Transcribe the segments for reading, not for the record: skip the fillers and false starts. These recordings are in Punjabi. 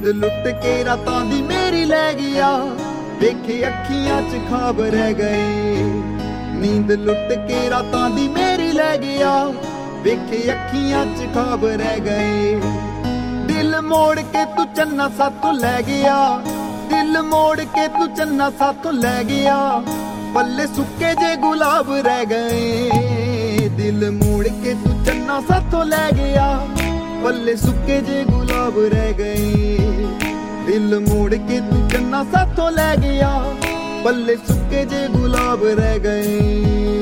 ਲੁੱਟ ਕੇ ਰਾਤਾਂ ਦੀ ਮੇਰੀ ਲੈ ਗਿਆ, ਵੇਖੇ ਅੱਖੀਆਂ 'ਚ ਖਾਬ ਰਹਿ ਗਏ। ਨੀਂਦ ਲੁੱਟ ਕੇ ਰਾਤਾਂ ਦੀ ਮੇਰੀ ਲੈ ਗਿਆ, ਵੇਖੇ ਅੱਖੀਆਂ 'ਚ ਖਾਬ ਰਹਿ ਗਏ। ਦਿਲ ਮੋੜ ਕੇ ਤੂੰ ਚੰਨਾ ਸਾਥੋਂ ਲੈ ਗਿਆ, ਦਿਲ ਮੋੜ ਕੇ ਤੂੰ ਚੰਨਾ ਸਾਥੋਂ ਲੈ ਗਿਆ, ਪੱਲੇ ਸੁੱਕੇ ਜੇ ਗੁਲਾਬ ਰਹਿ ਗਏ। ਦਿਲ ਮੋੜ ਕੇ ਤੂੰ ਚੰਨਾ ਸਾਥੋਂ ਲੈ ਗਿਆ, ਪੱਲੇ ਸੁੱਕੇ ਜੇ ਗੁਲਾਬ ਰਹਿ ਗਏ। ਦਿਲ ਮੋੜ ਕੇ ਤੂੰ ਚੰਨਾ ਸਾਥੋਂ ਲੈ ਗਿਆ, ਪੱਲੇ ਸੁੱਕੇ ਜੇ ਗੁਲਾਬ ਰਹਿ ਗਏ।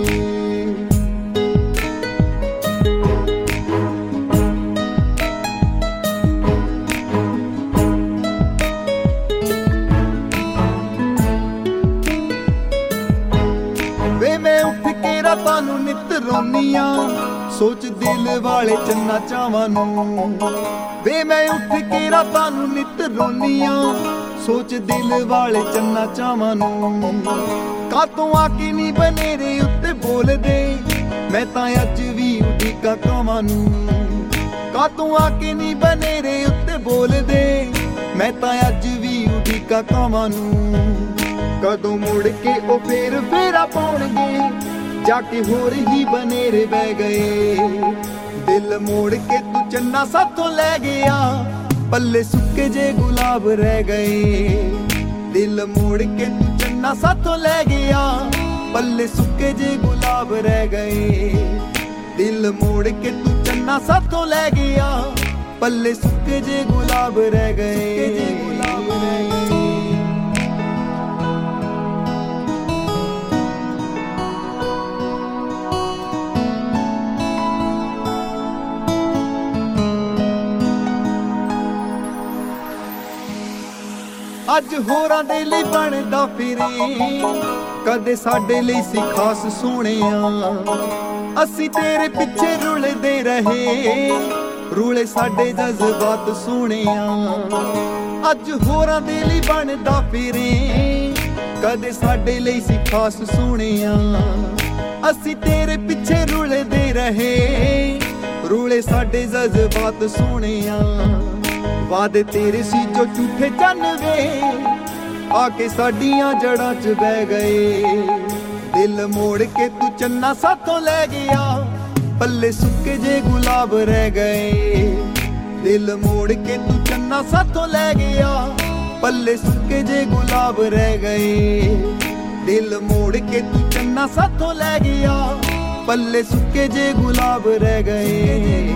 ਵੇ ਮੈਂ ਉੱਠ ਕੇ ਰਾਤਾਂ ਨੂੰ ਨਿੱਤ ਰੋਨੀਆਂ, ਸੋਚ ਦਿਲ ਵਾਲੇ ਚੰਨਾ ਚਾਵਾਂ ਨੂੰ। ਵੇ ਮੈਂ ਉੱਠ ਕੇ ਰਾਤਾਂ ਨੂੰ ਨਿੱਤ ਰੋਨੀਆਂ, ਸੋਚ ਦਿਲ ਵਾਲੇ ਚੰਨਾ ਚਾਵਾਂ ਨੂੰ। ਕਾਤੋਂ ਆ ਕੇ ਨੀ ਬਨੇਰੇ ਉੱਤੇ ਬੋਲਦੇ, ਮੈਂ ਤਾਂ ਅੱਜ ਵੀ ਉਡੀਕਾਂ ਕਾਵਾਂ ਨੂੰ। ਕਾਤੋਂ ਆ ਕੇ ਨੀ ਬਨੇਰੇ ਉੱਤੇ ਬੋਲਦੇ, ਮੈਂ ਤਾਂ ਅੱਜ ਵੀ ਉਡੀਕਾਂ ਕਾਵਾਂ ਨੂੰ। ਕਦੋਂ ਮੁੜ ਕੇ ਉਹ ਫੇਰ ਫੇਰਾ ਪਾਉਣਗੇ, ਜਾ ਕੇ ਹੋਰ ਹੀ ਬਨੇਰੇ ਬਹਿ ਗਏ। ਦਿਲ ਮੋੜ ਕੇ ਤੂੰ ਚੰਨਾ ਸਾਥੋਂ ਲੈ ਗਿਆ, ਪੱਲੇ ਸੁੱਕੇ ਜੇ ਗੁਲਾਬ ਰਹਿ ਗਏ। ਦਿਲ ਮੋੜ ਕੇ ਤੂੰ ਚੰਨਾ ਸਾਥੋਂ ਲੈ ਗਿਆ, ਪੱਲੇ ਸੁੱਕੇ ਜੇ ਗੁਲਾਬ ਰਹਿ ਗਏ। ਦਿਲ ਮੋੜ ਕੇ ਤੂੰ ਚੰਨਾ ਸਾਥੋਂ ਲੈ ਗਿਆ, ਪੱਲੇ ਸੁੱਕੇ ਜੇ ਗੁਲਾਬ ਰਹਿ ਗਏ। ਅੱਜ ਹੋਰਾਂ ਦੇ ਲਈ ਬਣਦਾ ਫਿਰੇ, ਕਦੇ ਸਾਡੇ ਲਈ ਸੀ ਖਾਸ ਸੋਹਣਿਆ। ਅਸੀਂ ਤੇਰੇ ਪਿੱਛੇ ਰੁਲਦੇ ਰਹੇ, ਰੁਲੇ ਸਾਡੇ ਜਜ਼ਬਾਤ ਸੋਹਣਿਆ। ਅੱਜ ਹੋਰਾਂ ਦੇ ਲਈ ਬਣਦਾ ਫਿਰੇ, ਕਦੇ ਸਾਡੇ ਲਈ ਸੀ ਖਾਸ ਸੋਹਣਿਆ। ਅਸੀਂ ਤੇਰੇ ਪਿੱਛੇ ਰੁਲਦੇ ਰਹੇ, ਰੁਲੇ ਸਾਡੇ ਜਜ਼ਬਾਤ ਸੋਹਣਿਆ। ਵਾਦੇ ਤੇਰੇ ਸੀ ਜੋ ਝੂਠੇ ਚੰਨ ਵੇ, ਆ ਕੇ ਸਾਡੀਆਂ ਜੜਾਂ 'ਚ ਬਹਿ ਗਏ। ਦਿਲ ਮੋੜ ਕੇ ਤੂੰ ਚੰਨਾ ਸਾਥੋਂ ਲੈ ਗਿਆ, ਪੱਲੇ ਸੁੱਕੇ ਜੇ ਗੁਲਾਬ ਰਹਿ ਗਏ। ਦਿਲ ਮੋੜ ਕੇ ਤੂੰ ਚੰਨਾ ਸਾਥੋਂ ਲੈ ਗਿਆ, ਪੱਲੇ ਸੁੱਕੇ ਜੇ ਗੁਲਾਬ ਰਹਿ ਗਏ। ਦਿਲ ਮੋੜ ਕੇ ਤੂੰ ਚੰਨਾ ਸਾਥੋਂ ਲੈ ਗਿਆ, ਪੱਲੇ ਸੁੱਕੇ ਜੇ ਗੁਲਾਬ ਰਹਿ ਗਏ।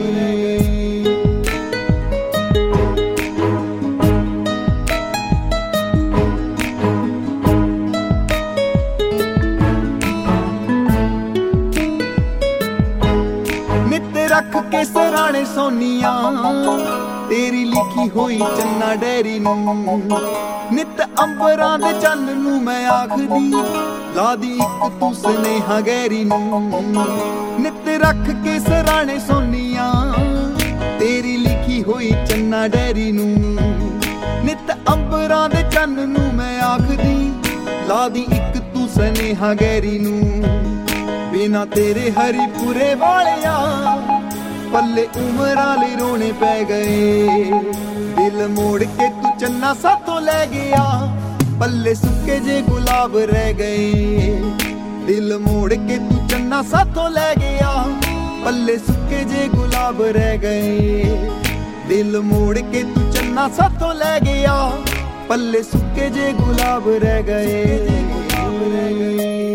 ਰੱਖ ਕੇ ਸਰਾਣੇ ਸੋਨੀਆਂ, ਤੇਰੀ ਲਿਖੀ ਹੋਈ ਚੰਨਾ ਡੈਰੀ ਨੂੰ। ਨਿੱਤ ਅੰਬਰਾਂ ਦੇ ਚੰਨ ਨੂੰ ਮੈਂ ਆਖਦੀ, ਲਾ ਦੀ ਇੱਕ ਤੂੰ ਸੁਨੇਹਾ ਗਹਿਰੀ ਨੂੰ। ਨਿੱਤ ਰੱਖ ਕੇ ਸਰਾਣੇ ਸੋਨੀਆਂ, ਤੇਰੀ ਲਿਖੀ ਹੋਈ ਚੰਨਾ ਡੈਰੀ ਨੂੰ। ਨਿੱਤ ਅੰਬਰਾਂ ਦੇ ਚੰਨ ਨੂੰ ਮੈਂ ਆਖਦੀ, ਲਾ ਦੀ ਇੱਕ ਤੂੰ ਸੁਨੇਹਾ ਗਹਿਰੀ ਨੂੰ। ਬਿਨਾ ਤੇਰੇ ਹਰੀਪੁਰੇ ਵਾਲਿਆ, ਪੱਲੇ ਉਮਰਾਂ ਲਈ ਰੋਣੇ ਪੈ ਗਏ। ਦਿਲ ਮੋੜ ਕੇ ਤੂੰ ਚੰਨਾ ਸਾਥੋਂ ਲੈ ਗਿਆ, ਪੱਲੇ ਸੁੱਕੇ ਜੇ ਗੁਲਾਬ ਰਹਿ ਗਏ। ਦਿਲ ਮੋੜ ਕੇ ਤੂੰ ਚੰਨਾ ਸਾਥੋਂ ਲੈ ਗਿਆ, ਪੱਲੇ ਸੁੱਕੇ ਜੇ ਗੁਲਾਬ ਰਹਿ ਗਏ। ਦਿਲ ਮੋੜ ਕੇ ਤੂੰ ਚੰਨਾ ਸਾਥੋਂ ਲੈ ਗਿਆ, ਪੱਲੇ ਸੁੱਕੇ ਜੇ ਗੁਲਾਬ ਰਹਿ ਗਏ।